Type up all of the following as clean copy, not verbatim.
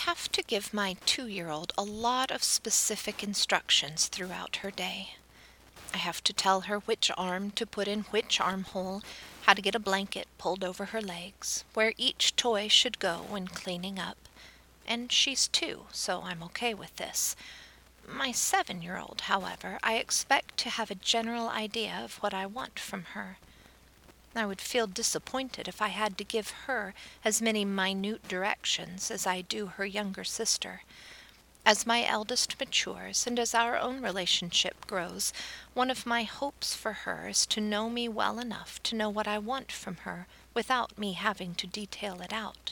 have to give my 2-year-old a lot of specific instructions throughout her day. I have to tell her which arm to put in which armhole, how to get a blanket pulled over her legs, where each toy should go when cleaning up. And she's 2, so I'm okay with this. My 7-year-old, however, I expect to have a general idea of what I want from her. I would feel disappointed if I had to give her as many minute directions as I do her younger sister. As my eldest matures and as our own relationship grows, one of my hopes for her is to know me well enough to know what I want from her without me having to detail it out.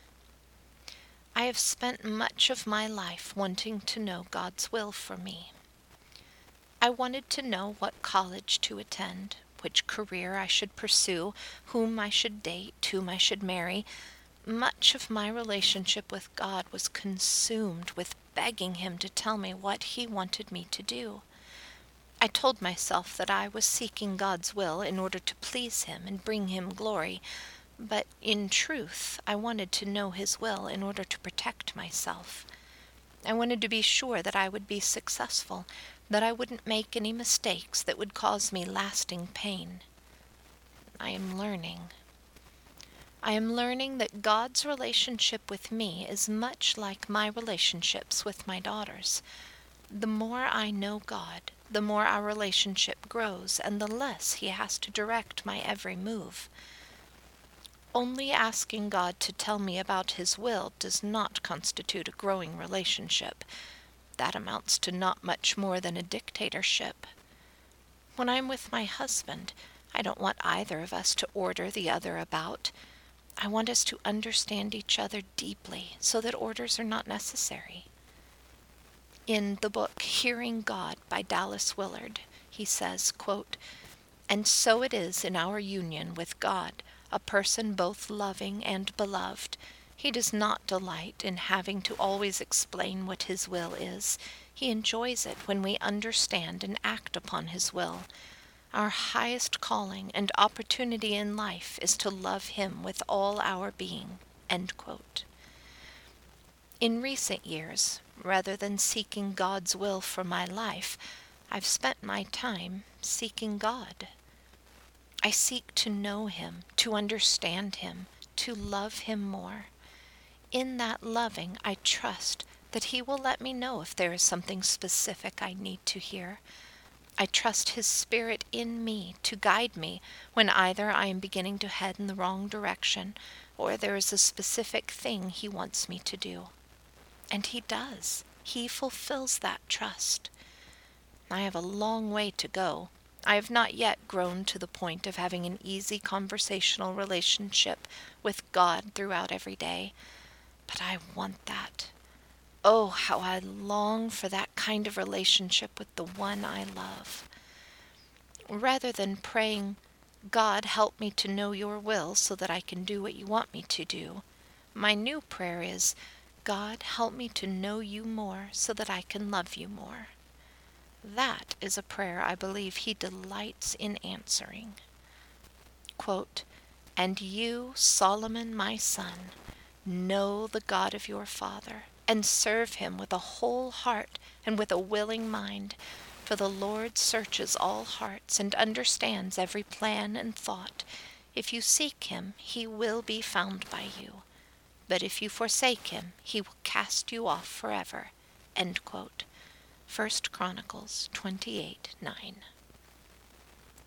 I have spent much of my life wanting to know God's will for me. I wanted to know what college to attend, which career I should pursue, whom I should date, whom I should marry. Much of my relationship with God was consumed with begging Him to tell me what He wanted me to do. I told myself that I was seeking God's will in order to please Him and bring Him glory, but in truth I wanted to know His will in order to protect myself. I wanted to be sure that I would be successful, that I wouldn't make any mistakes that would cause me lasting pain. I am learning. I am learning that God's relationship with me is much like my relationships with my daughters. The more I know God, the more our relationship grows, and the less He has to direct my every move. Only asking God to tell me about His will does not constitute a growing relationship. That amounts to not much more than a dictatorship. When I'm with my husband, I don't want either of us to order the other about. I want us to understand each other deeply so that orders are not necessary. In the book Hearing God by Dallas Willard, he says, quote, "And so it is in our union with God, a person both loving and beloved. He does not delight in having to always explain what His will is. He enjoys it when we understand and act upon His will. Our highest calling and opportunity in life is to love Him with all our being." End quote. In recent years, rather than seeking God's will for my life, I've spent my time seeking God. I seek to know Him, to understand Him, to love Him more. In that loving, I trust that He will let me know if there is something specific I need to hear. I trust His Spirit in me to guide me when either I am beginning to head in the wrong direction or there is a specific thing He wants me to do. And He does. He fulfills that trust. I have a long way to go. I have not yet grown to the point of having an easy conversational relationship with God throughout every day, but I want that. Oh, how I long for that kind of relationship with the one I love. Rather than praying, "God, help me to know your will so that I can do what you want me to do," my new prayer is, "God, help me to know you more so that I can love you more." That is a prayer I believe He delights in answering. Quote, "And you, Solomon, my son, know the God of your father, and serve Him with a whole heart and with a willing mind, for the Lord searches all hearts and understands every plan and thought. If you seek Him, He will be found by you. But if you forsake Him, He will cast you off forever." End quote. 1 Chronicles 28:9.